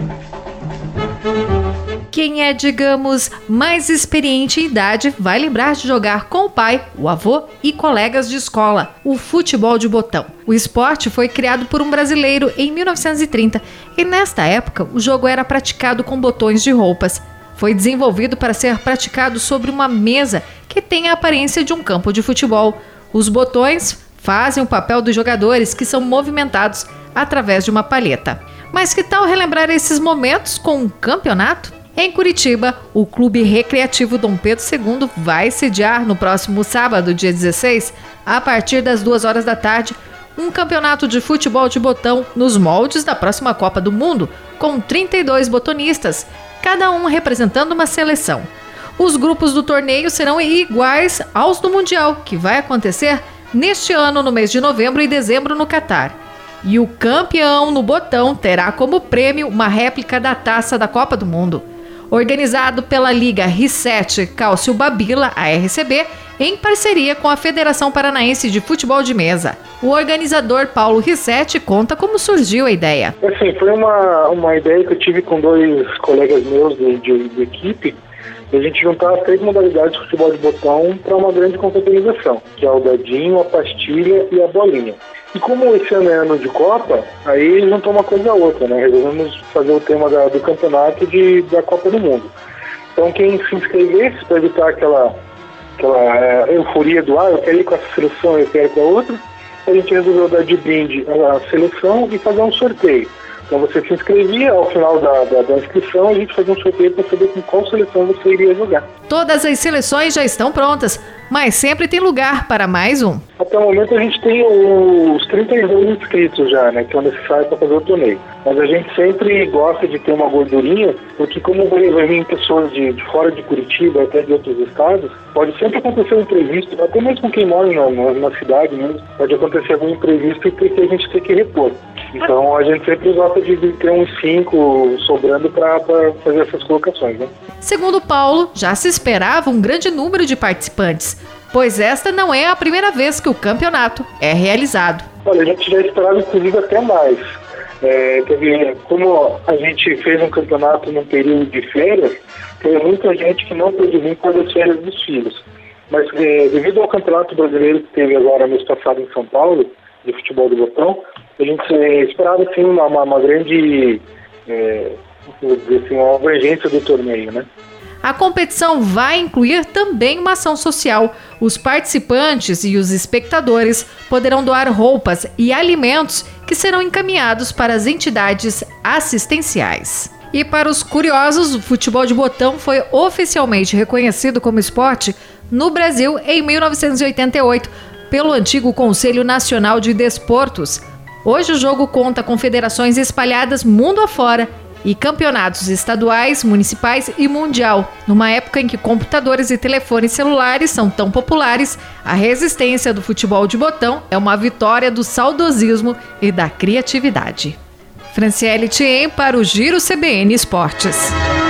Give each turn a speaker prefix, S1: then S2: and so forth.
S1: Quem é, digamos, mais experiente em idade vai lembrar de jogar com o pai, o avô e colegas de escola, o futebol de botão. O esporte foi criado por um brasileiro em 1930 e nesta época o jogo era praticado com botões de roupas. Foi desenvolvido para ser praticado sobre uma mesa que tem a aparência de um campo de futebol. Os botões fazem o papel dos jogadores que são movimentados através de uma palheta. Mas que tal relembrar esses momentos com um campeonato? Em Curitiba, o Clube Recreativo Dom Pedro II vai sediar no próximo sábado, dia 16, a partir das 2 da tarde, um campeonato de futebol de botão nos moldes da próxima Copa do Mundo, com 32 botonistas, cada um representando uma seleção. Os grupos do torneio serão iguais aos do Mundial, que vai acontecer neste ano no mês de novembro e dezembro no Catar. E o campeão no botão terá como prêmio uma réplica da Taça da Copa do Mundo. Organizado pela Liga R7 Cálcio Babila, a RCB, em parceria com a Federação Paranaense de Futebol de Mesa. O organizador Paulo Rissetti conta como surgiu a ideia.
S2: Assim, foi uma ideia que eu tive com 2 colegas meus de equipe, de a gente juntar as 3 modalidades de futebol de botão para uma grande confraternização, que é o dadinho, a pastilha e a bolinha. E como esse ano é ano de Copa, aí juntou uma coisa a outra, né? Resolvemos fazer o tema do campeonato da Copa do Mundo. Então quem se inscrevesse, para evitar aquela euforia do eu quero ir com essa seleção, eu quero com a outra, a gente resolveu dar de brinde a seleção e fazer um sorteio. Então você se inscrevia, ao final da inscrição a gente fazia um sorteio para saber com qual seleção você iria jogar.
S1: Todas as seleções já estão prontas, mas sempre tem lugar para mais um.
S2: Até o momento a gente tem os 32 inscritos já, né, que é necessário para fazer o torneio. Mas a gente sempre gosta de ter uma gordurinha, porque como vai vir pessoas de fora de Curitiba, até de outros estados, pode sempre acontecer um imprevisto, até mesmo com quem mora na cidade mesmo, pode acontecer algum imprevisto e a gente tem que repor. Então a gente sempre gosta de ter uns 5 sobrando para fazer essas colocações, né?
S1: Segundo Paulo, já se esperava um grande número de participantes, pois esta não é a primeira vez que o campeonato é realizado.
S2: Olha, a gente já esperava inclusive até mais. Como a gente fez um campeonato num período de férias, teve muita gente que não pôde vir para as férias dos filhos. Mas devido ao campeonato brasileiro que teve agora mês passado em São Paulo, de futebol de botão, a gente esperava assim, uma grande uma abrangência do torneio, né?
S1: A competição vai incluir também uma ação social. Os participantes e os espectadores poderão doar roupas e alimentos que serão encaminhados para as entidades assistenciais. E para os curiosos, o futebol de botão foi oficialmente reconhecido como esporte no Brasil em 1988 pelo antigo Conselho Nacional de Desportos. Hoje o jogo conta com federações espalhadas mundo afora e campeonatos estaduais, municipais e mundial. Numa época em que computadores e telefones celulares são tão populares, a resistência do futebol de botão é uma vitória do saudosismo e da criatividade. Franciele Thiem para o Giro CBN Esportes.